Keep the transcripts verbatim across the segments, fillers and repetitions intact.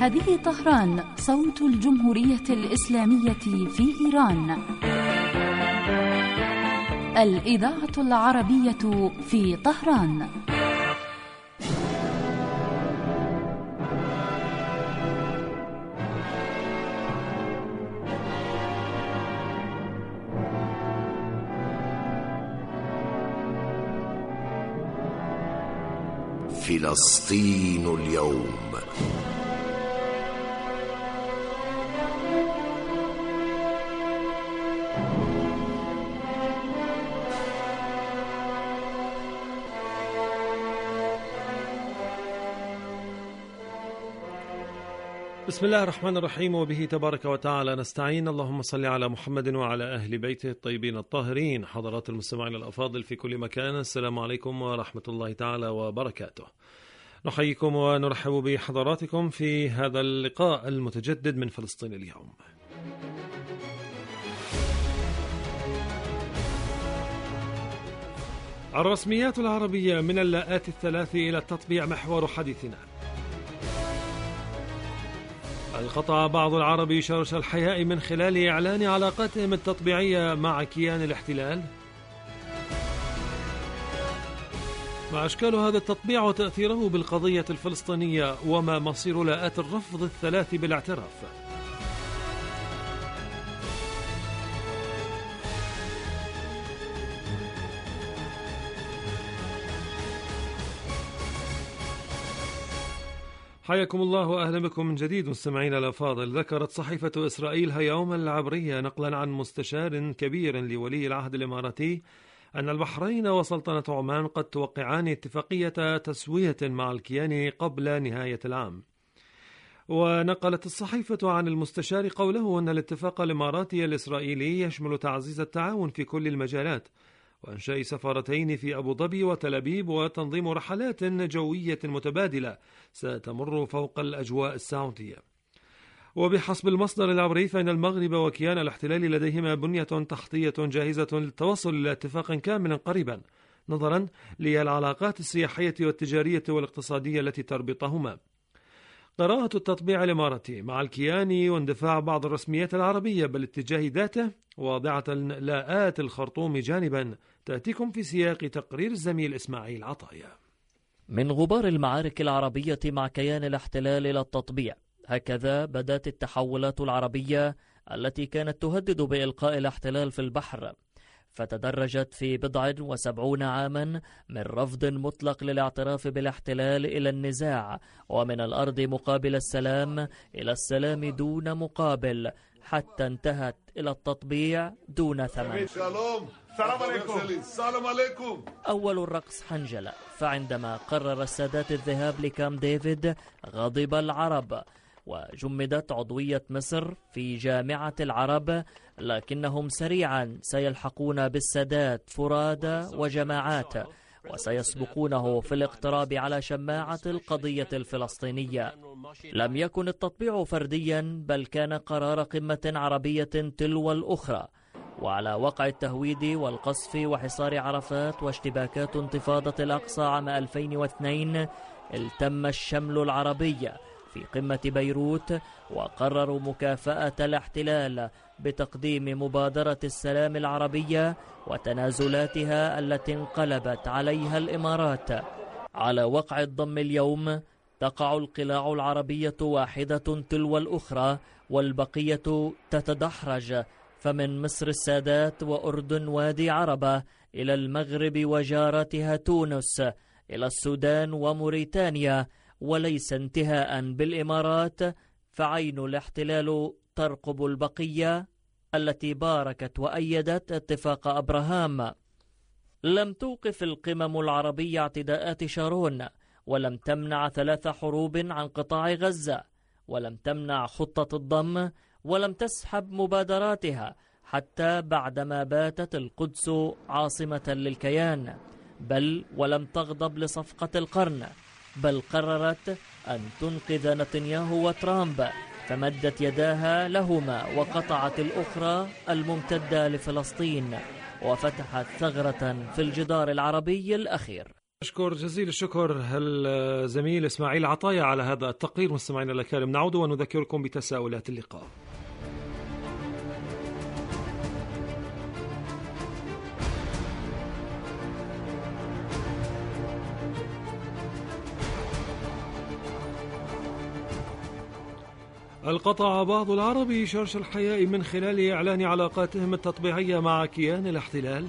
هذه طهران، صوت الجمهورية الإسلامية في إيران. الإذاعة العربية في طهران. فلسطين اليوم. بسم الله الرحمن الرحيم، وبه تبارك وتعالى نستعين. اللهم صل على محمد وعلى أهل بيته الطيبين الطاهرين. حضرات المستمعين الأفاضل في كل مكان، السلام عليكم ورحمة الله تعالى وبركاته. نحييكم ونرحب بحضراتكم في هذا اللقاء المتجدد من فلسطين اليوم. الرسميات العربية من اللاءات الثلاث إلى التطبيع محور حديثنا. هل قطع بعض العرب شرش الحياء من خلال إعلان علاقاتهم التطبيعية مع كيان الاحتلال؟ ما أشكال هذا التطبيع وتأثيره بالقضية الفلسطينية، وما مصير لاءات الرفض الثلاث بالاعتراف؟ حياكم الله وأهلا بكم من جديد مستمعينا الأفاضل. ذكرت صحيفة إسرائيل هيوما العبرية نقلا عن مستشار كبير لولي العهد الإماراتي أن البحرين وسلطنة عمان قد توقعان اتفاقية تسوية مع الكيان قبل نهاية العام. ونقلت الصحيفة عن المستشار قوله أن الاتفاق الإماراتي الإسرائيلي يشمل تعزيز التعاون في كل المجالات، وإنشاء سفارتين في أبو ظبي وتل أبيب، وتنظيم رحلات جوية متبادلة ستمر فوق الأجواء السعودية. وبحسب المصدر العبري فإن المغرب وكيان الاحتلال لديهما بنية تحتية جاهزة للتوصل إلى اتفاق كامل قريبا، نظرا للعلاقات السياحية والتجارية والاقتصادية التي تربطهما. قراءة التطبيع الإماراتي مع الكيان واندفاع بعض الرسميات العربية بالاتجاه ذاته واضعة لاءات الخرطوم جانبا، تأتيكم في سياق تقرير الزميل إسماعيل عطايا. من غبار المعارك العربية مع كيان الاحتلال إلى التطبيع، هكذا بدأت التحولات العربية التي كانت تهدد بإلقاء الاحتلال في البحر، فتدرجت في بضع وسبعون عاما من رفض مطلق للاعتراف بالاحتلال إلى النزاع، ومن الأرض مقابل السلام إلى السلام دون مقابل، حتى انتهت إلى التطبيع دون ثمن. السلام عليكم. أول الرقص حنجلة، فعندما قرر السادات الذهاب لكامب ديفيد غضب العرب، وجمدت عضوية مصر في جامعة العرب، لكنهم سريعا سيلحقون بالسادات فرادى وجماعات، وسيسبقونه في الاقتراب على شماعة القضية الفلسطينية. لم يكن التطبيع فرديا، بل كان قرار قمة عربية تلو الأخرى، وعلى وقع التهويد والقصف وحصار عرفات واشتباكات انتفاضة الأقصى عام ألفين واثنين التم الشمل العربي في قمة بيروت، وقرروا مكافأة الاحتلال بتقديم مبادرة السلام العربية وتنازلاتها التي انقلبت عليها الإمارات. على وقع الضم اليوم تقع القلاع العربية واحدة تلو الأخرى، والبقية تتدحرج، فمن مصر السادات وأردن وادي عربة إلى المغرب وجارتها تونس إلى السودان وموريتانيا، وليس انتهاء بالإمارات، فعين الاحتلال ترقب البقية التي باركت وأيدت اتفاق أبراهام. لم توقف القمم العربية اعتداءات شارون، ولم تمنع ثلاث حروب عن قطاع غزة، ولم تمنع خطة الضم، ولم تسحب مبادراتها حتى بعدما باتت القدس عاصمة للكيان، بل ولم تغضب لصفقة القرن، بل قررت أن تنقذ نتنياهو وترامب، فمدت يداها لهما وقطعت الأخرى الممتدة لفلسطين، وفتحت ثغرة في الجدار العربي الأخير. أشكر جزيل الشكر الزميل إسماعيل عطايا على هذا التقرير. مستمعينا الكرام، نعود ونذكركم بتساؤلات اللقاء. القطع بعض العرب شرش الحياء من خلال إعلان علاقاتهم التطبيعية مع كيان الاحتلال؟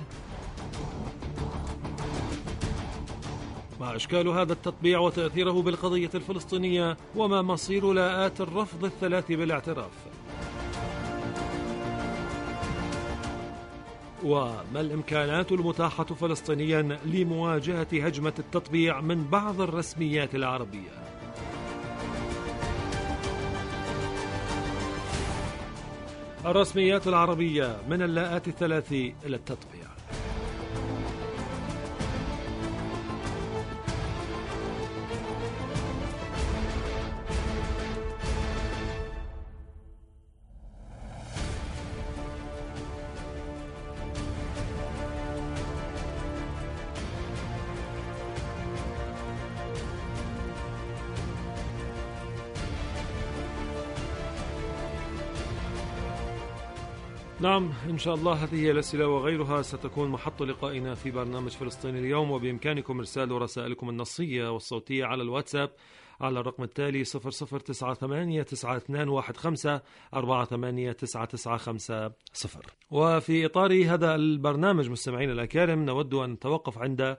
ما أشكال هذا التطبيع وتأثيره بالقضية الفلسطينية، وما مصير لاءات الرفض الثلاث بالاعتراف؟ وما الإمكانات المتاحة فلسطينيا لمواجهة هجمة التطبيع من بعض الرسميات العربية؟ الرسميات العربية من اللاءات الثلاث إلى التطبيع. نعم، إن شاء الله هذه هي الأسئلة وغيرها ستكون محط لقائنا في برنامج فلسطين اليوم، وبإمكانكم إرسال رسائلكم النصية والصوتية على الواتساب على الرقم التالي صفر صفر تسعة ثمانية تسعة اثنان واحد خمسة أربعة ثمانية تسعة تسعة خمسة صفر. وفي إطار هذا البرنامج مستمعين الأكارم، نود أن نتوقف عند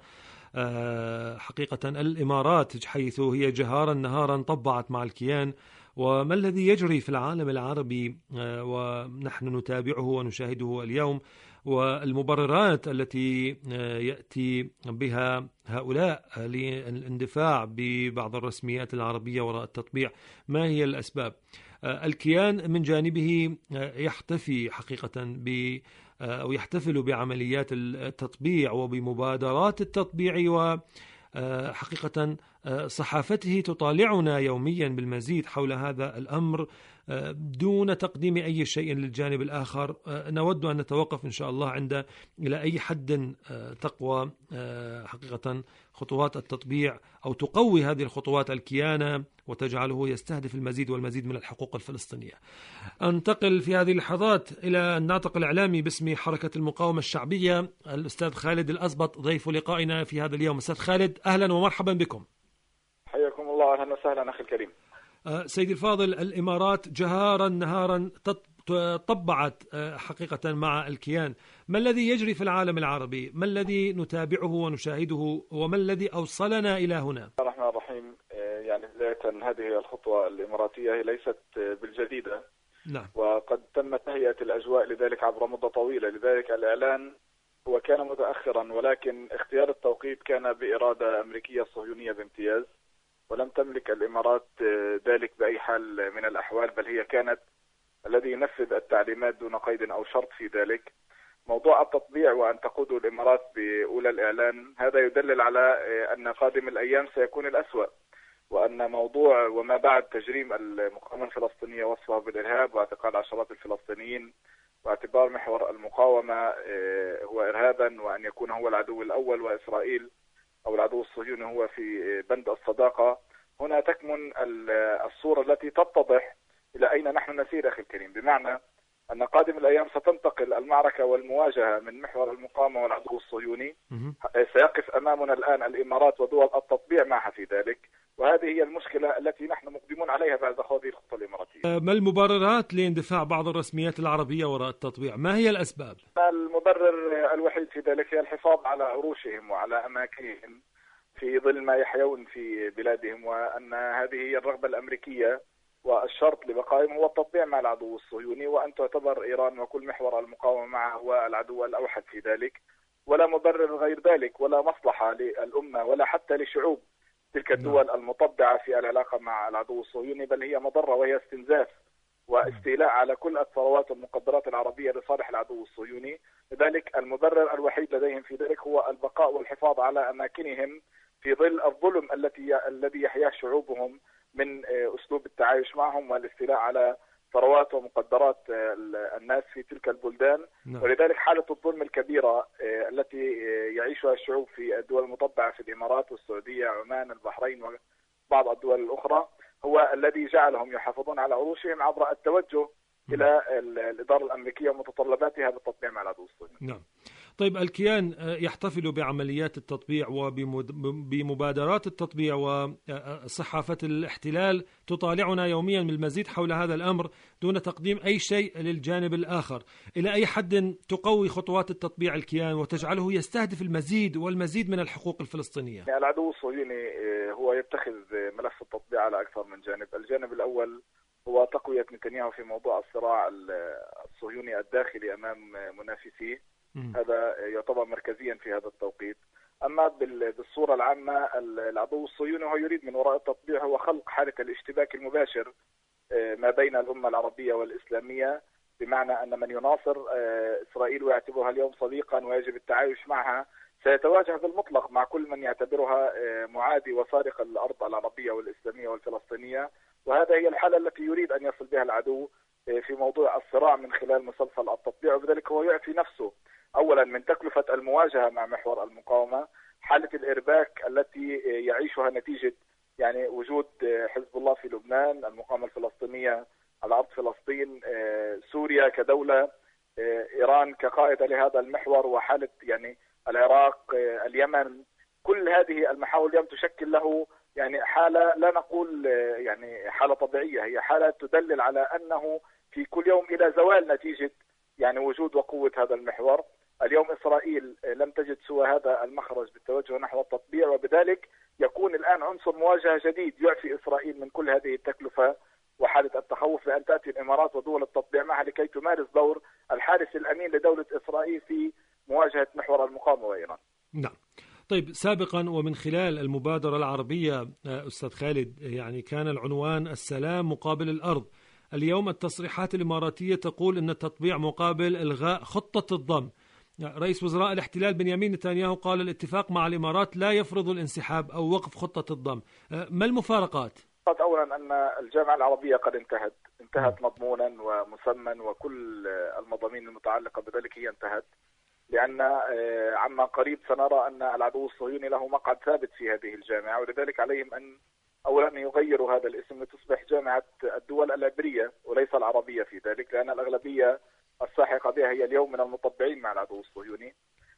حقيقة الإمارات، حيث هي جهارا نهارا طبعت مع الكيان، وما الذي يجري في العالم العربي ونحن نتابعه ونشاهده اليوم، والمبررات التي يأتي بها هؤلاء للاندفاع ببعض الرسميات العربية وراء التطبيع. ما هي الأسباب؟ الكيان من جانبه يحتفي حقيقة ب أو يحتفل بعمليات التطبيع وبمبادرات التطبيع، و حقيقة صحافته تطالعنا يوميا بالمزيد حول هذا الأمر دون تقديم أي شيء للجانب الآخر. نود أن نتوقف إن شاء الله عند إلى أي حد تقوى حقيقة خطوات التطبيع أو تقوي هذه الخطوات الكيان وتجعله يستهدف المزيد والمزيد من الحقوق الفلسطينية. أنتقل في هذه اللحظات إلى الناطق الإعلامي باسم حركة المقاومة الشعبية، الأستاذ خالد الأزبط، ضيف لقائنا في هذا اليوم. أستاذ خالد، أهلا ومرحبا بكم. حياكم الله، أهلا وسهلا أخي الكريم. سيدي الفاضل، الإمارات جهارا نهارا طبعت حقيقة مع الكيان. ما الذي يجري في العالم العربي؟ ما الذي نتابعه ونشاهده؟ وما الذي أوصلنا إلى هنا؟ بسم الله الرحمن الرحيم. يعني بداية هذه الخطوة الإماراتية هي ليست بالجديدة. نعم. وقد تم تهيئة الأجواء لذلك عبر مدة طويلة، لذلك الإعلان هو كان متأخرا، ولكن اختيار التوقيت كان بإرادة أمريكية صهيونية بامتياز، ولم تملك الإمارات ذلك بأي حال من الأحوال، بل هي كانت الذي ينفذ التعليمات دون قيد أو شرط في ذلك. موضوع التطبيع وأن تقود الإمارات بأولى الإعلان، هذا يدلل على أن قادم الأيام سيكون الأسوأ، وأن موضوع وما بعد تجريم المقاومة الفلسطينية وصفها بالإرهاب واعتقال عشرات الفلسطينيين، واعتبار محور المقاومة هو إرهابا، وأن يكون هو العدو الأول وإسرائيل أو العدو الصهيوني هو في بند الصداقة. هنا تكمن الصورة التي تتضح إلى أين نحن نسير أخي الكريم، بمعنى أن قادم الأيام ستنتقل المعركة والمواجهة من محور المقاومة والعدو الصهيوني. سيقف أمامنا الآن الإمارات ودول التطبيع معها في ذلك، وهذه هي المشكلة التي نحن مقدمون عليها بعد هذه الخطوة الإماراتية. ما المبررات لاندفاع بعض الرسميات العربية وراء التطبيع؟ ما هي الأسباب؟ المبرر الوحيد في ذلك هي الحفاظ على عروشهم وعلى أماكنهم في ظل ما يحيون في بلادهم، وأن هذه هي الرغبة الأمريكية، والشرط لبقائهم هو التطبيع مع العدو الصهيوني، وأن تعتبر إيران وكل محور المقاومة معه هو العدو الأوحد في ذلك. ولا مبرر غير ذلك، ولا مصلحة للأمة ولا حتى لشعوب تلك الدول المطبعة في العلاقة مع العدو الصهيوني، بل هي مضرة وهي استنزاف واستيلاء على كل الثروات والمقدرات العربية لصالح العدو الصهيوني. لذلك المبرر الوحيد لديهم في ذلك هو البقاء والحفاظ على أماكنهم في ظل الظلم التي الذي يحياه شعوبهم من أسلوب التعايش معهم والاستيلاء على ثروات ومقدرات الناس في تلك البلدان. نعم. ولذلك حالة الظلم الكبيرة التي يعيشها الشعوب في الدول المطبعة في الإمارات والسعودية عمان البحرين وبعض الدول الأخرى هو الذي جعلهم يحافظون على عروشهم عبر التوجه إلى الإدارة الأمريكية ومتطلباتها بالتطبيع مع العدو الصهيوني. نعم. طيب الكيان يحتفل بعمليات التطبيع وبمبادرات التطبيع، وصحافة الاحتلال تطالعنا يوميا بالمزيد حول هذا الأمر دون تقديم أي شيء للجانب الآخر. إلى أي حد تقوي خطوات التطبيع الكيان وتجعله يستهدف المزيد والمزيد من الحقوق الفلسطينية؟ العدو الصهيوني هو يتخذ ملف التطبيع على أكثر من جانب. الجانب الأول هو تقوية نتنياهو في موضوع الصراع الصهيوني الداخلي أمام منافسيه، هذا يعتبر مركزيا في هذا التوقيت. أما بالصورة العامة العدو الصهيوني هو يريد من وراء التطبيع هو خلق حالة الاشتباك المباشر ما بين الأمة العربية والإسلامية، بمعنى أن من يناصر إسرائيل ويعتبرها اليوم صديقا ويجب التعايش معها سيتواجه بالمطلق مع كل من يعتبرها معادي وسارق الأرض العربية والإسلامية والفلسطينية. وهذا هي الحالة التي يريد أن يصل بها العدو في موضوع الصراع من خلال مسلسل التطبيع، وبذلك هو يعفي نفسه أولا من تكلفة المواجهة مع محور المقاومة، حالة الإرباك التي يعيشها نتيجة يعني وجود حزب الله في لبنان، المقاومة الفلسطينية على أرض فلسطين، سوريا كدولة، إيران كقائدة لهذا المحور، وحالة يعني العراق، اليمن. كل هذه المحاور اليوم تشكل له يعني حالة لا نقول يعني حالة طبيعية، هي حالة تدلل على أنه في كل يوم إلى زوال نتيجة يعني وجود وقوة هذا المحور. اليوم إسرائيل لم تجد سوى هذا المخرج بالتوجه نحو التطبيع، وبذلك يكون الآن عنصر مواجهة جديد يعفي إسرائيل من كل هذه التكلفة وحالة التخوف بأن تأتي الإمارات ودول التطبيع معها لكي تمارس دور الحارس الأمين لدولة إسرائيل في مواجهة محور المقاومة وإيران. نعم. طيب سابقا ومن خلال المبادرة العربية أستاذ خالد يعني كان العنوان السلام مقابل الأرض. اليوم التصريحات الإماراتية تقول أن التطبيع مقابل إلغاء خطة الضم. رئيس وزراء الاحتلال بنيامين نتنياهو قال الاتفاق مع الإمارات لا يفرض الانسحاب أو وقف خطة الضم. ما المفارقات؟ أولا أن الجامعة العربية قد انتهت انتهت مضمونا ومسمى، وكل المضامين المتعلقة بذلك هي انتهت، لأن عما قريب سنرى أن العدو الصهيوني له مقعد ثابت في هذه الجامعة، ولذلك عليهم أن أولا أن يغيروا هذا الاسم لتصبح جامعة الدول العبرية وليس العربية في ذلك، لأن الأغلبية الساحقة بها هي اليوم من المطبعين مع العدو الصهيوني.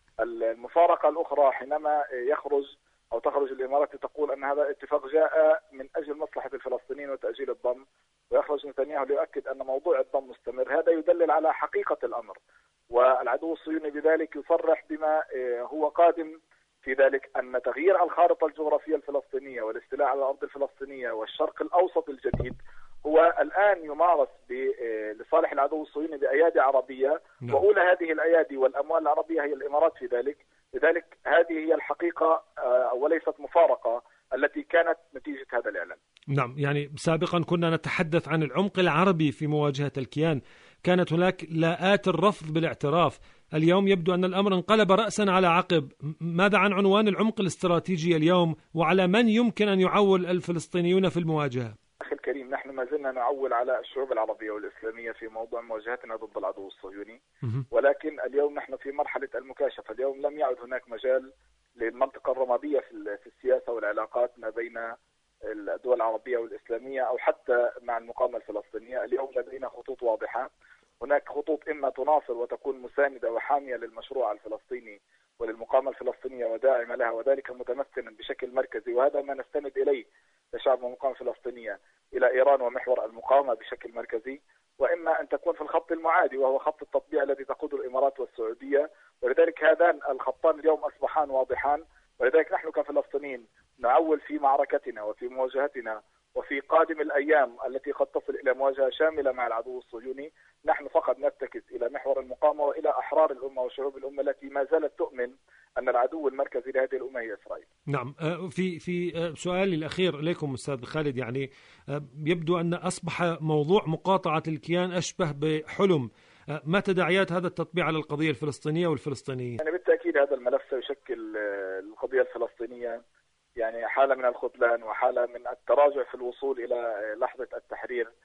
المفارقة الأخرى حينما يخرج أو تخرج الإمارات تقول أن هذا الاتفاق جاء من أجل مصلحة الفلسطينيين وتأجيل الضم، ويخرج نتنياهو ليؤكد أن موضوع الضم مستمر، هذا يدلل على حقيقة الأمر. والعدو الصهيوني بذلك يصرح بما هو قادم في ذلك، أن تغيير الخارطة الجغرافية الفلسطينية والاستيلاء على الأرض الفلسطينية والشرق الأوسط الجديد هو الآن يمارس لصالح العدو الصهيوني بأيادي عربية، وأولى هذه الأيادي والأموال العربية هي الإمارات في ذلك. لذلك هذه هي الحقيقة وليست مفارقة التي كانت نتيجة هذا الإعلان. نعم، يعني سابقا كنا نتحدث عن العمق العربي في مواجهة الكيان، كانت هناك لاءات الرفض بالاعتراف. اليوم يبدو أن الأمر انقلب رأسا على عقب. ماذا عن عنوان العمق الاستراتيجي اليوم، وعلى من يمكن أن يعول الفلسطينيون في المواجهة؟ أخي الكريم، نحن ما زلنا نعول على الشعوب العربية والإسلامية في موضوع مواجهتنا ضد العدو الصهيوني، ولكن اليوم نحن في مرحلة المكاشفة. اليوم لم يعد هناك مجال للمنطقة الرمادية في السياسة والعلاقات ما بين الدول العربية والإسلامية أو حتى مع المقاومة الفلسطينية. اليوم لدينا خطوط واضحة، هناك خطوط إما تناصر وتكون مساندة وحامية للمشروع الفلسطيني وللمقاومة الفلسطينية وداعمة لها، وذلك متمثلا بشكل مركزي، وهذا ما نستند إليه كشعب المقاومة الفلسطينية، إلى إيران ومحور المقاومة بشكل مركزي، وإما أن تكون في الخط المعادي وهو خط التطبيع الذي تقوده الإمارات والسعودية. ولذلك هذان الخطان اليوم أصبحان واضحان، ولذلك نحن كفلسطينيين نعول في معركتنا وفي مواجهتنا وفي قادم الأيام التي قد تصل إلى مواجهة شاملة مع العدو الصهيوني. نحن فقط نرتكز إلى محور المقاومة وإلى أحرار الأمة وشعوب الأمة التي ما زالت تؤمن أن العدو المركزي لهذه الأمة هي إسرائيل. نعم، في في سؤالي الأخير إليكم أستاذ خالد، يعني يبدو أن أصبح موضوع مقاطعة الكيان أشبه بحلم. ما تداعيات هذا التطبيع على القضية الفلسطينية والفلسطينيين؟ يعني بالتأكيد هذا الملف سيشكل القضية الفلسطينية يعني حالة من الخذلان وحالة من التراجع في الوصول إلى لحظة التحرير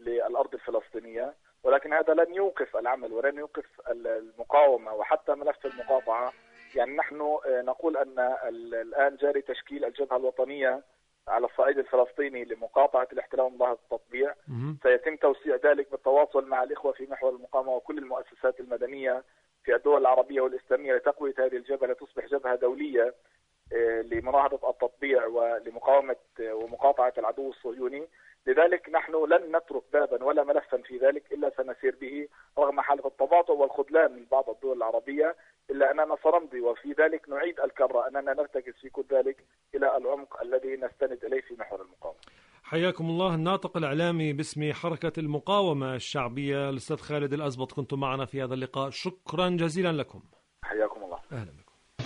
للأرض الفلسطينية، ولكن هذا لن يوقف العمل ولن يوقف المقاومة وحتى ملف المقاطعة. يعني نحن نقول أن الآن جاري تشكيل الجبهة الوطنية على الصعيد الفلسطيني لمقاطعة الاحتلال ومظاهرة التطبيع. سيتم توسيع ذلك بالتواصل مع الإخوة في محور المقاومة وكل المؤسسات المدنية في الدول العربية والإسلامية لتقوية هذه الجبهة لتصبح جبهة دولية لمناهضة التطبيع ولمقاومة ومقاطعة العدو الصهيوني. لذلك نحن لن نترك بابا ولا ملفا في ذلك إلا سنسير به رغم حالة التباطؤ والخذلان من بعض الدول العربية، إلا أننا سنمضي وفي ذلك نعيد الكرة أننا نرتكز في كل ذلك إلى العمق الذي نستند إليه في محور المقاومة. حياكم الله. الناطق الإعلامي باسم حركة المقاومة الشعبية الأستاذ خالد الأزبط، كنتم معنا في هذا اللقاء، شكرا جزيلا لكم. حياكم الله. أهلا بكم.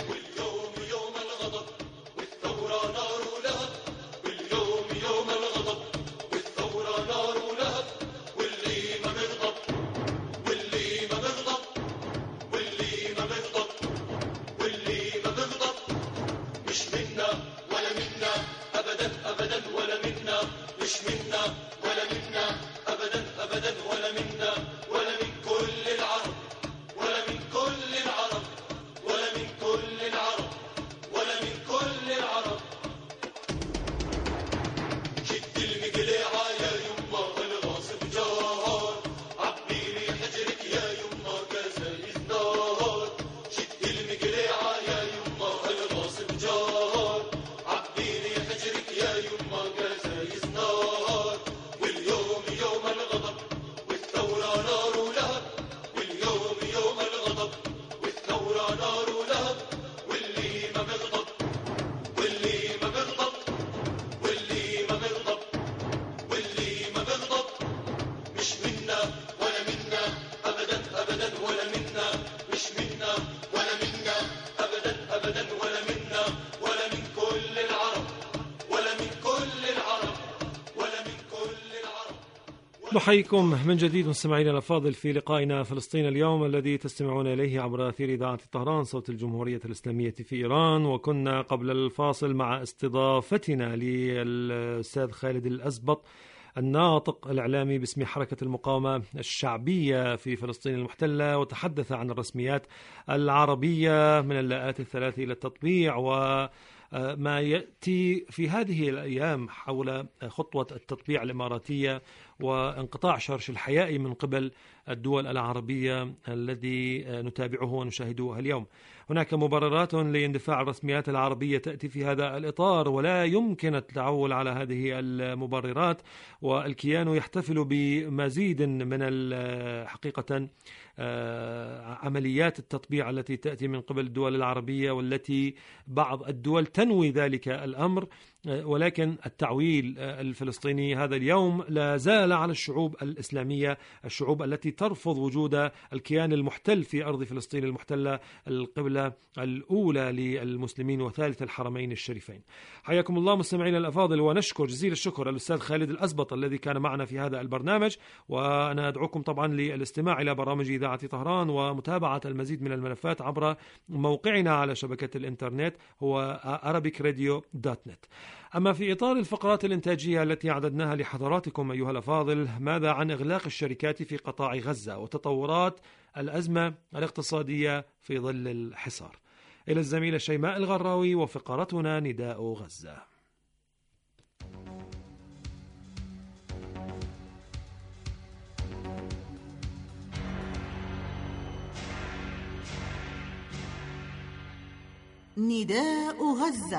نحييكم من جديد مستمعينا الأفاضل في لقائنا فلسطين اليوم الذي تستمعون إليه عبر أثير إذاعة طهران صوت الجمهورية الإسلامية في إيران. وكنا قبل الفاصل مع استضافتنا للأستاذ خالد الأزبط الناطق الإعلامي باسم حركة المقاومة الشعبية في فلسطين المحتلة، وتحدث عن الرسميات العربية من اللاءات الثلاث إلى التطبيع و ما يأتي في هذه الأيام حول خطوة التطبيع الإماراتية وانقطاع شرش الحياء من قبل الدول العربية الذي نتابعه ونشاهده اليوم. هناك مبررات لاندفاع الرسميات العربية تأتي في هذا الإطار، ولا يمكن التعول على هذه المبررات، والكيان يحتفل بمزيد من حقيقة عمليات التطبيع التي تأتي من قبل الدول العربية، والتي بعض الدول تنوي ذلك الأمر، ولكن التعويل الفلسطيني هذا اليوم لا زال على الشعوب الإسلامية، الشعوب التي ترفض وجود الكيان المحتل في أرض فلسطين المحتلة، القبلة الأولى للمسلمين وثالث الحرمين الشريفين. حياكم الله مستمعينا الأفاضل، ونشكر جزيل الشكر الأستاذ خالد الأزبط الذي كان معنا في هذا البرنامج. وأنا أدعوكم طبعا للاستماع إلى برامج إذاعة طهران ومتابعة المزيد من الملفات عبر موقعنا على شبكة الإنترنت هو arabic radio dot net. أما في إطار الفقرات الإنتاجية التي أعددناها لحضراتكم أيها الأفاضل، ماذا عن إغلاق الشركات في قطاع غزة وتطورات الأزمة الاقتصادية في ظل الحصار؟ إلى الزميلة شيماء الغراوي وفقرتنا نداء غزة. نداء غزة.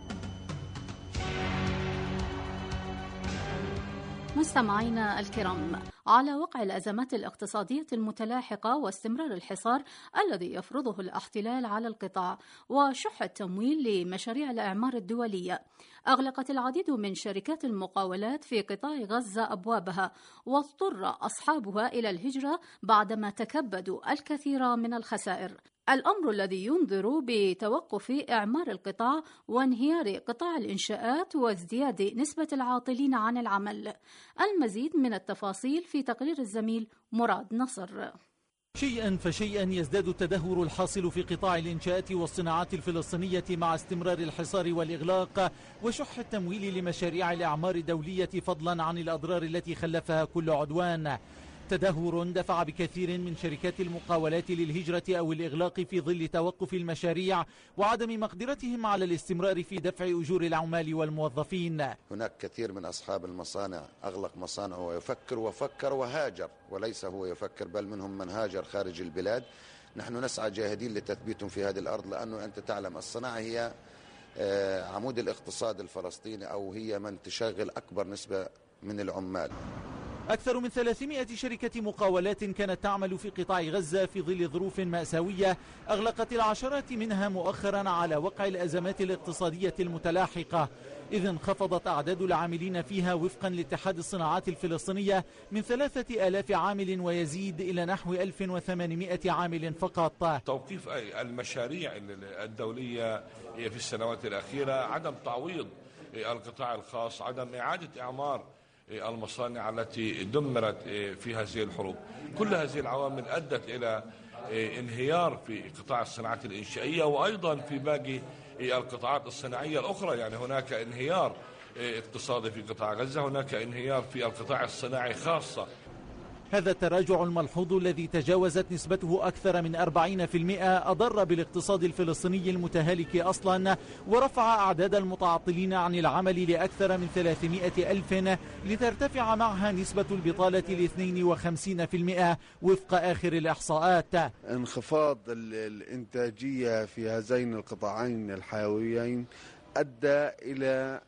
مستمعينا الكرام، على وقع الأزمات الاقتصادية المتلاحقة واستمرار الحصار الذي يفرضه الاحتلال على القطاع وشح التمويل لمشاريع الإعمار الدولية، أغلقت العديد من شركات المقاولات في قطاع غزة أبوابها، واضطر أصحابها إلى الهجرة بعدما تكبدوا الكثير من الخسائر، الأمر الذي ينذر بتوقف إعمار القطاع وانهيار قطاع الإنشاءات وازدياد نسبة العاطلين عن العمل. المزيد من التفاصيل في تقرير الزميل مراد نصر. شيئا فشيئا يزداد التدهور الحاصل في قطاع الإنشاءات والصناعات الفلسطينية مع استمرار الحصار والإغلاق وشح التمويل لمشاريع الإعمار الدولية، فضلا عن الأضرار التي خلفها كل عدوان. تدهور دفع بكثير من شركات المقاولات للهجرة أو الإغلاق في ظل توقف المشاريع وعدم مقدرتهم على الاستمرار في دفع أجور العمال والموظفين. هناك كثير من أصحاب المصانع أغلق مصانعه ويفكر وفكر وهاجر، وليس هو يفكر بل منهم من هاجر خارج البلاد. نحن نسعى جاهدين لتثبيتهم في هذه الأرض، لأنه أنت تعلم الصناعة هي عمود الاقتصاد الفلسطيني، أو هي من تشغل أكبر نسبة من العمال. أكثر من ثلاثمائة شركة مقاولات كانت تعمل في قطاع غزة في ظل ظروف مأساوية أغلقت العشرات منها مؤخرا على وقع الأزمات الاقتصادية المتلاحقة، إذ انخفضت أعداد العاملين فيها وفقا لاتحاد الصناعات الفلسطينية من ثلاثة آلاف عامل ويزيد إلى نحو ألف وثمانمائة عامل فقط. توقيف المشاريع الدولية في السنوات الأخيرة، عدم تعويض القطاع الخاص، عدم إعادة إعمار المصانع التي دمرت في هذه الحروب، كل هذه العوامل أدت إلى انهيار في قطاع الصناعات الإنشائية وأيضا في باقي القطاعات الصناعية الأخرى. يعني هناك انهيار اقتصادي في قطاع غزة، هناك انهيار في القطاع الصناعي خاصة. هذا التراجع الملحوظ الذي تجاوزت نسبته أكثر من أربعين بالمئة أضر بالاقتصاد الفلسطيني المتهالك أصلا، ورفع أعداد المتعطلين عن العمل لأكثر من ثلاثمائة ألف، لترتفع معها نسبة البطالة ل اثنين وخمسين بالمئة وفق آخر الإحصاءات. انخفاض الإنتاجية في هذين القطاعين الحيويين أدى إلى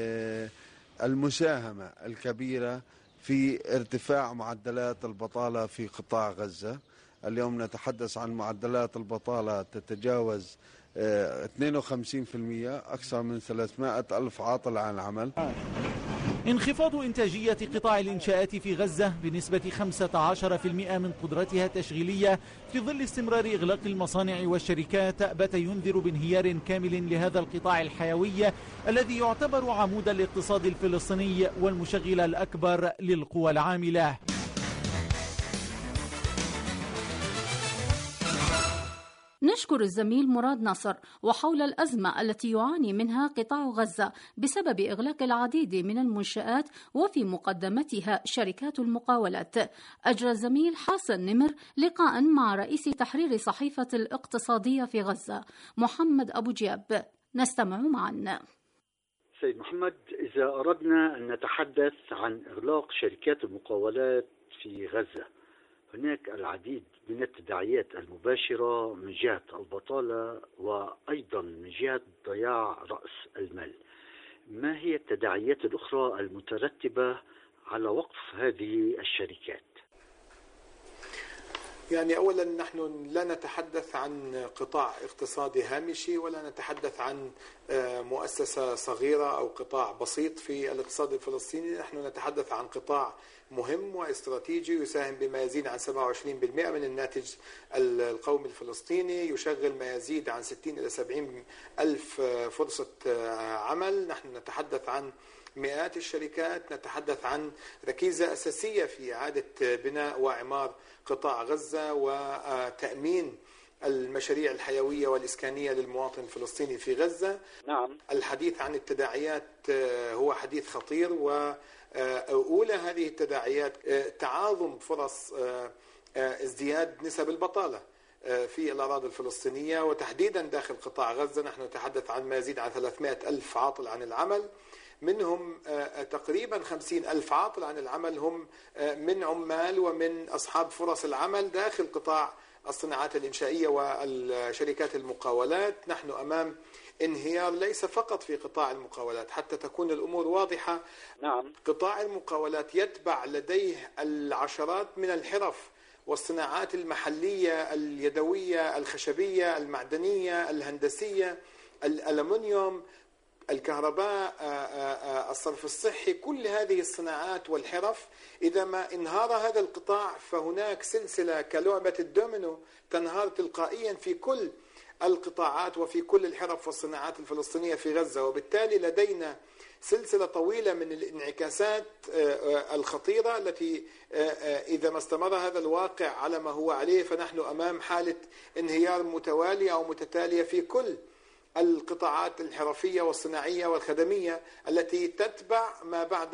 المساهمة الكبيرة في ارتفاع معدلات البطالة في قطاع غزة. اليوم نتحدث عن معدلات البطالة تتجاوز اثنين وخمسين بالمئة، أكثر من ثلاثمائة ألف عاطل عن العمل. انخفاض إنتاجية قطاع الإنشاءات في غزة بنسبة خمسة عشر بالمئة من قدرتها التشغيلية في ظل استمرار إغلاق المصانع والشركات بات ينذر بانهيار كامل لهذا القطاع الحيوي الذي يعتبر عمود الاقتصاد الفلسطيني والمشغل الأكبر للقوى العاملة. نشكر الزميل مراد نصر. وحول الأزمة التي يعاني منها قطاع غزة بسبب إغلاق العديد من المنشآت وفي مقدمتها شركات المقاولات، أجرى الزميل حسن نمر لقاء مع رئيس تحرير صحيفة الاقتصادية في غزة محمد أبو جياب، نستمع معا. سيد محمد، إذا أردنا أن نتحدث عن إغلاق شركات المقاولات في غزة، هناك العديد من التداعيات المباشرة من جهة البطالة وأيضا من جهة ضياع رأس المال. ما هي التداعيات الأخرى المترتبة على وقف هذه الشركات؟ يعني أولا نحن لا نتحدث عن قطاع اقتصادي هامشي، ولا نتحدث عن مؤسسة صغيرة أو قطاع بسيط في الاقتصاد الفلسطيني. نحن نتحدث عن قطاع مهم واستراتيجي يساهم بما يزيد عن سبعة وعشرين بالمئة من الناتج القومي الفلسطيني، يشغل ما يزيد عن ستين إلى سبعين ألف فرصة عمل. نحن نتحدث عن مئات الشركات، نتحدث عن ركيزة أساسية في إعادة بناء وإعمار قطاع غزة وتأمين المشاريع الحيوية والإسكانية للمواطن الفلسطيني في غزة. نعم. الحديث عن التداعيات هو حديث خطير، وأولى هذه التداعيات تعاظم فرص ازدياد نسب البطالة في الأراضي الفلسطينية، وتحديدا داخل قطاع غزة. نحن نتحدث عن ما يزيد عن ثلاثمائة ألف عاطل عن العمل، منهم تقريبا خمسين ألف عاطل عن العمل هم من عمال ومن أصحاب فرص العمل داخل قطاع الصناعات الإنشائية والشركات المقاولات. نحن أمام انهيار ليس فقط في قطاع المقاولات، حتى تكون الأمور واضحة. نعم. قطاع المقاولات يتبع لديه العشرات من الحرف والصناعات المحلية اليدوية الخشبية المعدنية الهندسية الألمنيوم الكهرباء الصرف الصحي. كل هذه الصناعات والحرف إذا ما انهار هذا القطاع فهناك سلسلة كلعبة الدومينو تنهار تلقائيا في كل القطاعات وفي كل الحرف والصناعات الفلسطينية في غزة. وبالتالي لدينا سلسلة طويلة من الانعكاسات الخطيرة التي إذا ما استمر هذا الواقع على ما هو عليه فنحن أمام حالة انهيار متوالية أو متتالية في كل القطاعات الحرفية والصناعية والخدمية التي تتبع ما بعد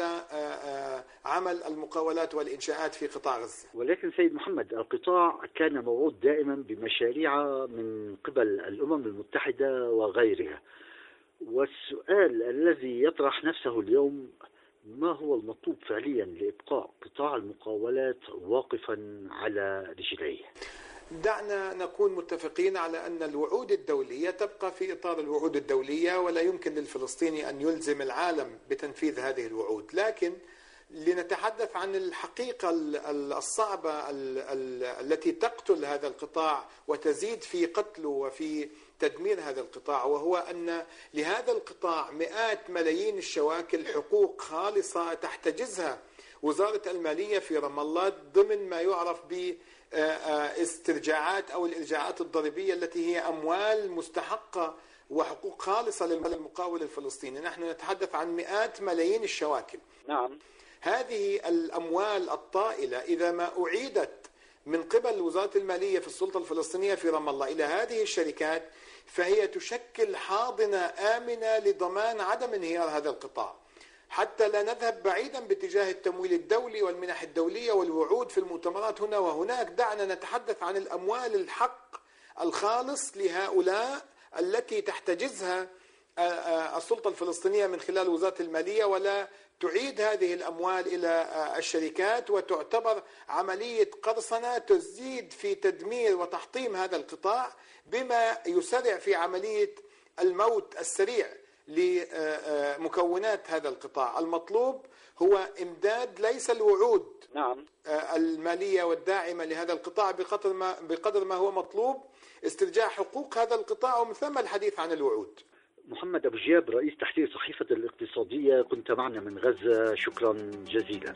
عمل المقاولات والإنشاءات في قطاع غزة. ولكن سيد محمد، القطاع كان موعود دائما بمشاريع من قبل الأمم المتحدة وغيرها، والسؤال الذي يطرح نفسه اليوم: ما هو المطلوب فعليا لإبقاء قطاع المقاولات واقفا على رجليه؟ دعنا نكون متفقين على أن الوعود الدولية تبقى في إطار الوعود الدولية، ولا يمكن للفلسطيني أن يلزم العالم بتنفيذ هذه الوعود. لكن لنتحدث عن الحقيقة الصعبة التي تقتل هذا القطاع وتزيد في قتله وفي تدمير هذا القطاع، وهو أن لهذا القطاع مئات ملايين الشواكل حقوق خالصة تحتجزها وزارة المالية في رام الله ضمن ما يعرف ب استرجاعات أو الإرجاعات الضريبية التي هي أموال مستحقة وحقوق خالصة للمقاول الفلسطيني. نحن نتحدث عن مئات ملايين الشواكل. نعم. هذه الأموال الطائلة إذا ما أعيدت من قبل وزارة المالية في السلطة الفلسطينية في رام الله إلى هذه الشركات فهي تشكل حاضنة آمنة لضمان عدم انهيار هذا القطاع، حتى لا نذهب بعيدا باتجاه التمويل الدولي والمنح الدولية والوعود في المؤتمرات هنا وهناك. دعنا نتحدث عن الأموال الحق الخالص لهؤلاء التي تحتجزها السلطة الفلسطينية من خلال وزارة المالية، ولا تعيد هذه الأموال إلى الشركات وتعتبر عملية قرصنة تزيد في تدمير وتحطيم هذا القطاع بما يسرع في عملية الموت السريع لمكونات هذا القطاع. المطلوب هو إمداد ليس الوعود نعم. المالية والداعمة لهذا القطاع بقدر ما بقدر ما هو مطلوب استرجاع حقوق هذا القطاع ومن ثم الحديث عن الوعود. محمد أبو جياب، رئيس تحرير صحيفة الاقتصادية، كنت معنا من غزة، شكرا جزيلا.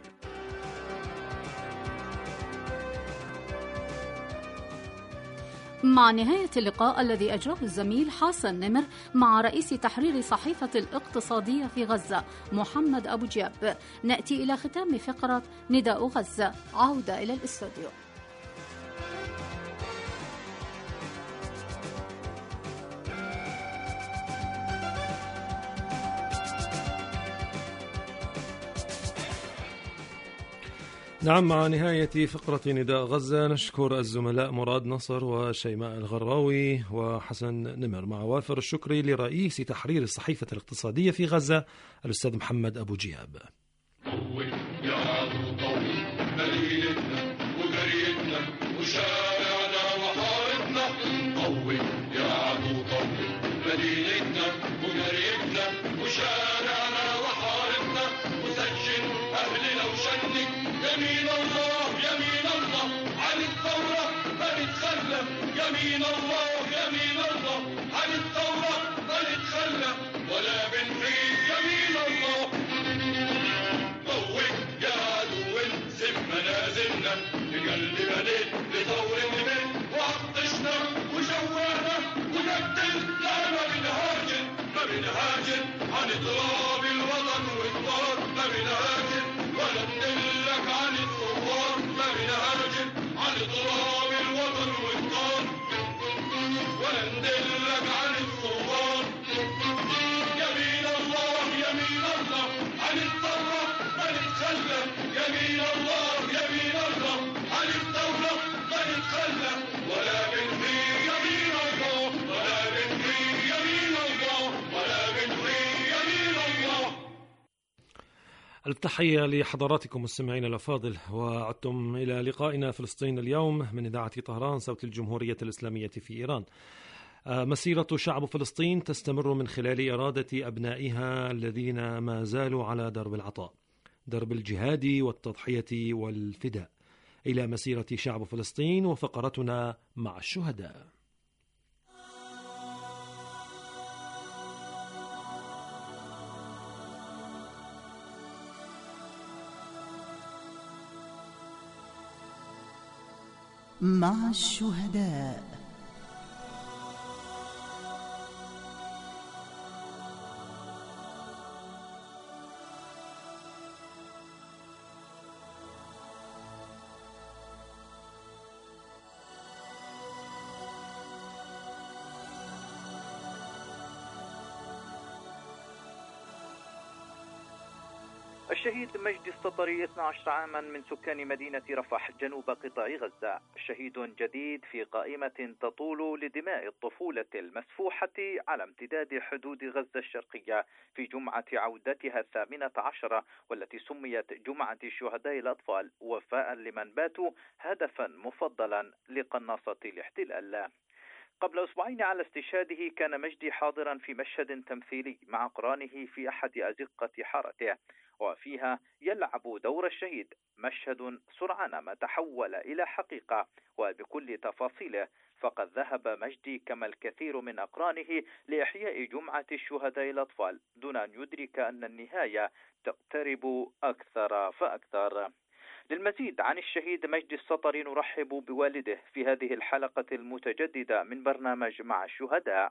مع نهاية اللقاء الذي أجراه الزميل حسن نمر مع رئيس تحرير صحيفة الاقتصادية في غزة محمد أبو جياب، نأتي إلى ختام فقرة نداء غزة. عودة إلى الاستوديو. نعم، مع نهاية فقرة نداء غزة نشكر الزملاء مراد نصر وشيماء الغراوي وحسن نمر، مع وافر الشكر لرئيس تحرير الصحيفة الاقتصادية في غزة الأستاذ محمد أبو جياب. يمين الله يمين الله عن الثورة فنتخلى، يمين الله يمين الله عن الثورة فنتخلى ولا بنحيد يمين الله. قوي يا عدو سم منازلنا بقلب بلد لثور النمل وعطشنا وجوانا ونقتل، لا ما بنهاجر ما بنهاجر عن تراب الوطن والطار، ما بنهاجر ولا ندلك عن الثوار، ما بنهاجر عن تراب الوطن والطار ولا ندلك عن الثوار. يمين الله يمين الله عن الثورة ما نتخلى، يمين الله يمين الله عن الثورة ما نتخلى ولا بنحي يمين الله ولا بنحي يمين الله ولا بنحي يمين الله. التحية لحضراتكم مستمعين الأفاضل، وعدتم إلى لقائنا فلسطين اليوم من إذاعة طهران صوت الجمهورية الإسلامية في إيران. مسيرة شعب فلسطين تستمر من خلال إرادة أبنائها الذين ما زالوا على درب العطاء، درب الجهاد والتضحية والفداء، إلى مسيرة شعب فلسطين وفقرتنا مع الشهداء. مع الشهداء. الشهيد مجدي السطري اثني عشر عاما من سكان مدينة رفح جنوب قطاع غزة، شهيد جديد في قائمة تطول لدماء الطفولة المسفوحة على امتداد حدود غزة الشرقية في جمعة عودتها الثامنة عشرة، والتي سميت جمعة شهداء الأطفال وفاء لمن باتوا هدفا مفضلا لقناصة الاحتلال. قبل أسبوعين على استشهاده كان مجدي حاضرا في مشهد تمثيلي مع أقرانه في أحد أزقة حارته، وفيها يلعب دور الشهيد، مشهد سرعان ما تحول إلى حقيقة وبكل تفاصيله، فقد ذهب مجدي كما الكثير من أقرانه لإحياء جمعة الشهداء الأطفال دون أن يدرك أن النهاية تقترب أكثر فأكثر. للمزيد عن الشهيد مجدي السطري نرحب بوالده في هذه الحلقة المتجددة من برنامج مع الشهداء.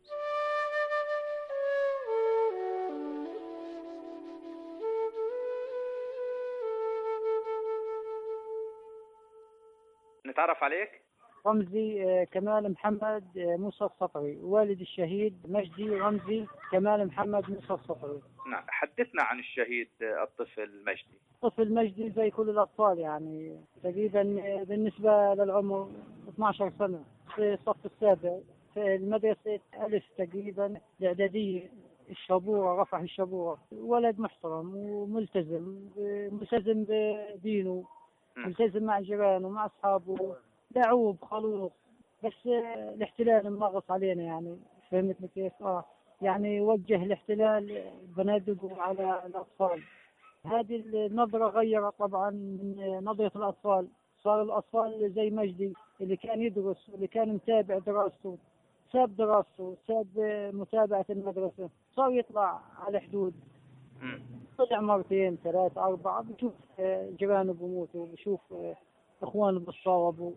نتعرف عليك؟ رمزي كمال محمد موسى السطري، والد الشهيد مجدي رمزي كمال محمد موسى السطري. نعم، حدثنا عن الشهيد الطفل مجدي. طفل مجدي زي كل الأطفال، يعني تقريبا بالنسبة للعمر اثني عشر سنة، في الصف السابع في المدرسة ألف تقريبا الإعدادية الشابورة، رفح الشابورة. ولد محترم وملتزم، ملتزم بدينه، ملتزم مع جيرانه مع أصحابه، لعوب خلوص. بس الاحتلال منغص علينا، يعني فهمتني كيف؟ اه يعني وجه الاحتلال بنادقه على الأطفال. هذه النظرة غيرت طبعا من نظرة الأطفال. صار الأطفال زي مجدي اللي كان يدرس واللي كان متابع دراسته، ساب دراسته، ساب متابعة المدرسة، صار يطلع على حدود. طلع مرتين ثلاثة أربعة، بشوف جيرانه بموتوا، بشوف إخوانه بتصاوبوا،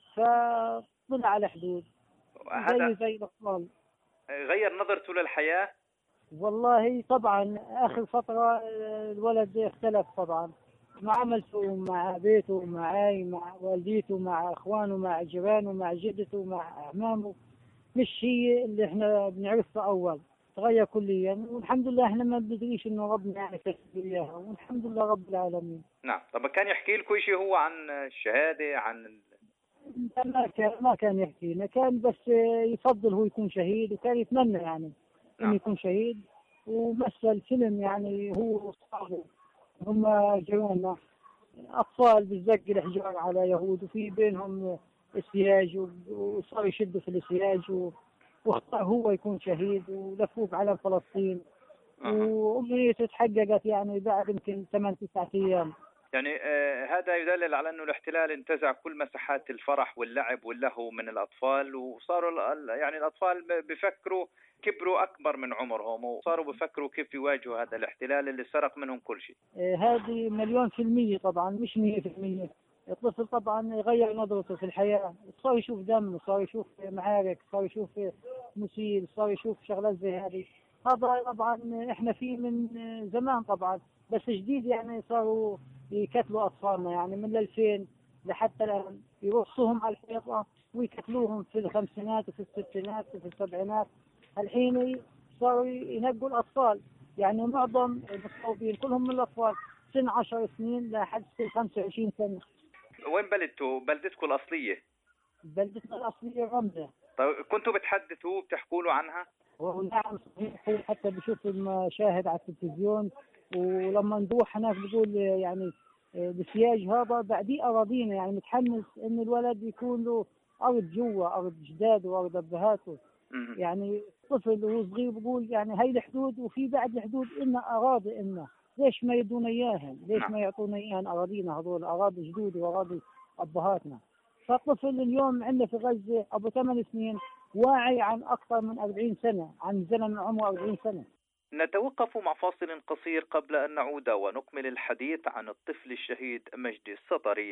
فطلع على حدود زي زي الأطفال. غير نظرته للحياة؟ والله طبعا آخر فترة الولد اختلف طبعا، معاملته مع بيته، معاي، مع والديته، مع إخوانه، مع جيرانه، مع جدته، مع أعمامه، مش هي اللي احنا بنعرفها أول. تغير كليا، والحمد لله احنا ما بندريش انه ربنا يعني كتب اياها، والحمد لله رب العالمين. نعم. طب كان يحكي لكم شيء هو عن الشهادة؟ عن ما كان ما كان يحكي لنا، كان بس يفضل هو يكون شهيد، وكان يتمنى يعني انه يكون شهيد. ومثل فيلم يعني هو واصحابه، هم جيراننا اطفال بالزق الحجار على يهود، وفي بينهم سياج، وصار يشدوا في السياج، و واختار هو يكون شهيد، ولفوه على فلسطين. أه. وأمنيته تحققت يعني بعد يمكن ثمان تسعة أيام. يعني آه هذا يدلل على أنه الاحتلال انتزع كل مساحات الفرح واللعب واللهو من الأطفال، وصاروا يعني الأطفال بفكروا كبروا أكبر من عمرهم، وصاروا بفكروا كيف يواجهوا هذا الاحتلال اللي سرق منهم كل شيء. آه هذه مليون في المية طبعا، مش مية في المية. الطفل طبعا يغير نظرته في الحياة، صار يشوف دم، صار يشوف معارك، صار يشوف مسيل، صار يشوف شغلات زي هذه. هذا طبعا احنا فيه من زمان طبعا، بس جديد يعني صاروا يقتلوا أطفالنا، يعني من ألفين لحتى الآن يرصوهم على الحيطة ويقتلوهم في الخمسينات وفي الستينات وفي السبعينات. الحين صاروا ينقوا الأطفال، يعني معظم المصابين كلهم من الأطفال سن عشر سنين لحد خمسة وعشرين سنة. وين بلدتوا؟ بلدتكم الأصلية؟ بلدتنا الأصلية رمزة. طيب كنتوا بتحدثوا بتحكوا له عنها؟ ونعم صحيح، حتى بشوف المشاهد على التلفزيون، ولما نروح هناك بقول يعني السياج هذا بعديه أراضينا، يعني متحمس إن الولد يكون له أرض جوا، أرض جداده وأرض أبهاته. يعني طفل وهو صغير بقول يعني هاي الحدود، وفي بعد الحدود إنها أراضي، إنه ليش ما يدونا إياهن؟ ليش ما يعطونا إياهن أراضينا هذول، أراضي جدودي وأراضي أبهاتنا. فالطفل اليوم عندنا في غزة أبو ثمان سنين واعي عن أكثر من أربعين سنة، عن زمن عمره أربعين سنة. نتوقف مع فاصل قصير قبل أن نعود ونكمل الحديث عن الطفل الشهيد مجدي السطري.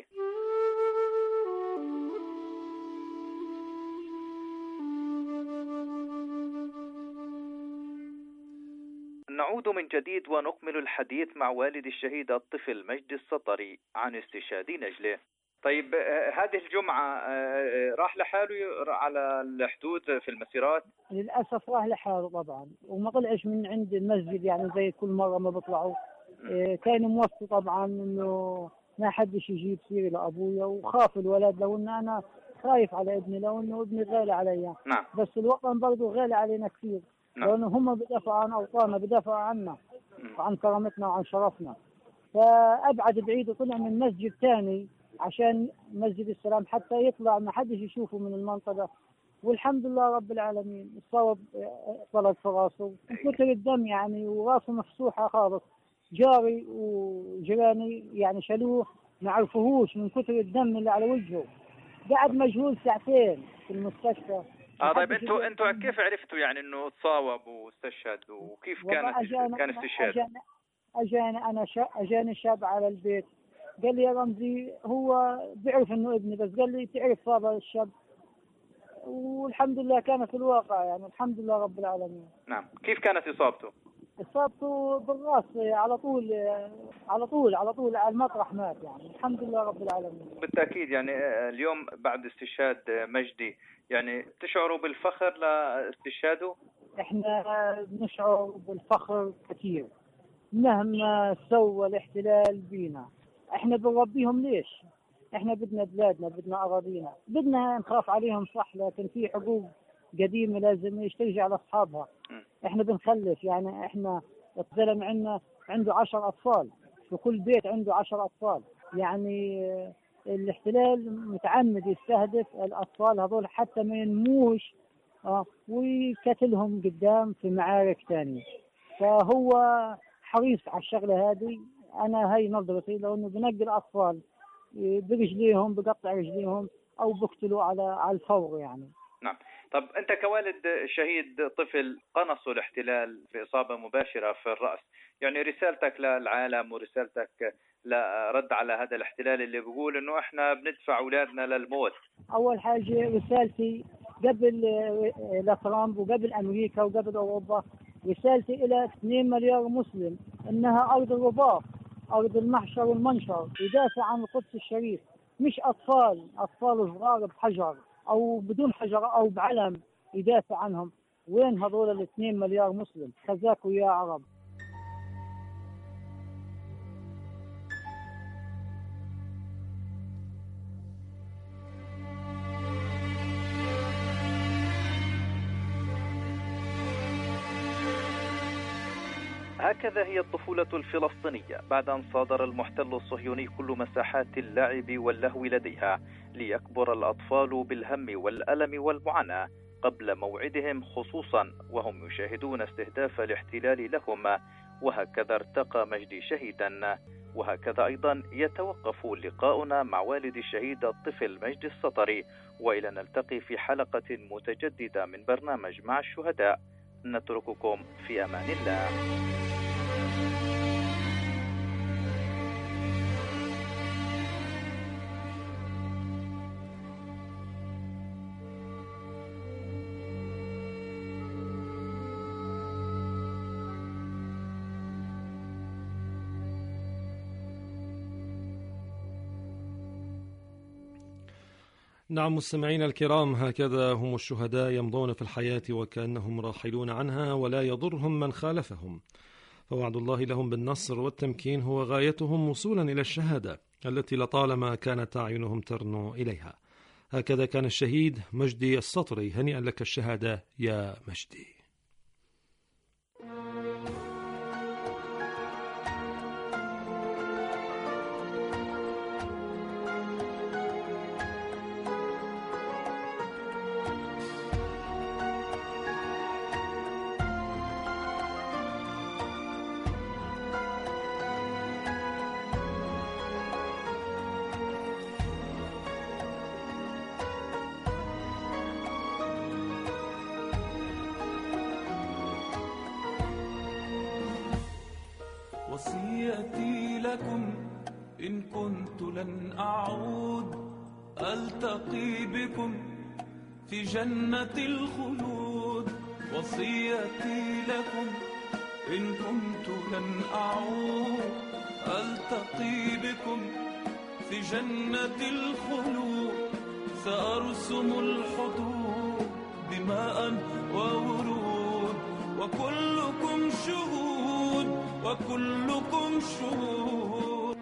نعود من جديد ونكمل الحديث مع والد الشهيد الطفل مجدي السطري عن استشهاد نجله. طيب هذه الجمعة راح لحاله على الحدود في المسيرات؟ للأسف راح لحاله طبعا، وما طلعش من عند المسجد يعني زي كل مرة ما بيطلعوا. كان موصي طبعا انه ما حدش يجيب سيري لابويا، وخاف الولد لو ان انا خايف على ابني، لو انه ابني غالي علي. نعم. بس الوطن برضه غالي علينا كثير. نعم. لانه هم بدافعوا عن اوطاننا، بدافعوا عنا وعن كرامتنا وعن شرفنا. فابعد بعيد وطلع من مسجد ثاني عشان مسجد السلام حتى يطلع ما حدش يشوفه من المنطقه. والحمد لله رب العالمين الصوب طلق في راسه من كثر الدم يعني، وراسه مفسوحه خالص. جاري وجيراني يعني شالوه ما عرفوهوش من كثر الدم اللي على وجهه. قعد مجهول ساعتين في المستشفى. اه طيب انتوا انتوا كيف عرفتوا يعني انه تصاوب واستشهد، وكيف كانت كان استشهاد؟ اجاني انا شا... اجاني شاب على البيت قال لي يا رمزي هو بيعرف انه ابني، بس قال لي تعرف هذا الشاب، والحمد لله كانت الواقع يعني الحمد لله رب العالمين. نعم. كيف كانت اصابته؟ اصابته بالراس على طول على طول على طول على المطرح مات يعني الحمد لله رب العالمين. بالتاكيد يعني اليوم بعد استشهاد مجدي يعني تشعروا بالفخر لاستشهاده؟ احنا بنشعر بالفخر كثير مهما سوى الاحتلال بينا. احنا بنربيهم ليش؟ احنا بدنا بلادنا، بدنا اراضينا، بدنا نخاف عليهم صح، لكن في حقوق قديمه لازم ترجع لاصحابها. احنا بنخلف يعني احنا الزلم عندنا عنده عشر اطفال، في كل بيت عنده عشر اطفال. يعني الاحتلال متعمد يستهدف الاطفال هذول حتى ما ينموش اه ويقتلهم قدام في معارك ثانيه. فهو حريص على الشغله هذه. انا هي نظرتي، لو انه بنقي الاطفال برجليهم بقطع رجليهم او بقتلوا على على الفور يعني. نعم. طب انت كوالد شهيد طفل قنصه الاحتلال باصابه مباشره في الراس، يعني رسالتك للعالم ورسالتك لرد على هذا الاحتلال اللي بيقول انه احنا بندفع اولادنا للموت؟ اول حاجه رسالتي قبل لترامب وقبل امريكا وقبل اوروبا، رسالتي الى اثنين مليار مسلم انها ارض الرباط، ارض المحشر والمنشر، يدافع عن القدس الشريف، مش اطفال اطفال صغار بحجر او بدون حجر او بعلم يدافع عنهم. وين هذول الاثنين مليار مسلم؟ خزاكوا يا عرب. هكذا هي الطفولة الفلسطينية بعد أن صادر المحتل الصهيوني كل مساحات اللعب واللهو لديها، ليكبر الأطفال بالهم والألم والمعاناة قبل موعدهم، خصوصا وهم يشاهدون استهداف الاحتلال لهم. وهكذا ارتقى مجدي شهيدا، وهكذا أيضا يتوقف لقاؤنا مع والد الشهيد الطفل مجدي السطري. وإلى نلتقي في حلقة متجددة من برنامج مع الشهداء، نترككم في أمان الله. نعم مستمعينا الكرام، هكذا هم الشهداء يمضون في الحياة وكأنهم راحلون عنها ولا يضرهم من خالفهم، فوعد الله لهم بالنصر والتمكين هو غايتهم وصولا إلى الشهادة التي لطالما كانت أعينهم ترنو إليها. هكذا كان الشهيد مجدي السطري. هنيئا لك الشهادة يا مجدي. وصيتي لكم إن كنت لن أعود ألتقي بكم في جنة الخلود. وصيتي لكم إن كنت لن أعود ألتقي بكم في جنة الخلود. سأرسم الحدود دماء وورود وكلكم شهود، وكلكم شهود.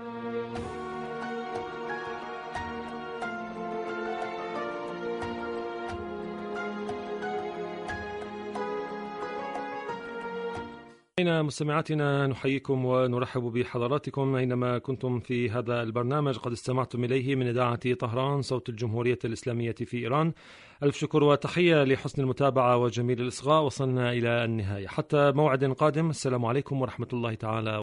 مستمعاتنا نحييكم ونرحب بحضراتكم أينما كنتم في هذا البرنامج قد استمعتم إليه من إذاعة طهران صوت الجمهورية الإسلامية في إيران. ألف شكر وتحية لحسن المتابعة وجميل الإصغاء. وصلنا إلى النهاية، حتى موعد قادم. السلام عليكم ورحمة الله تعالى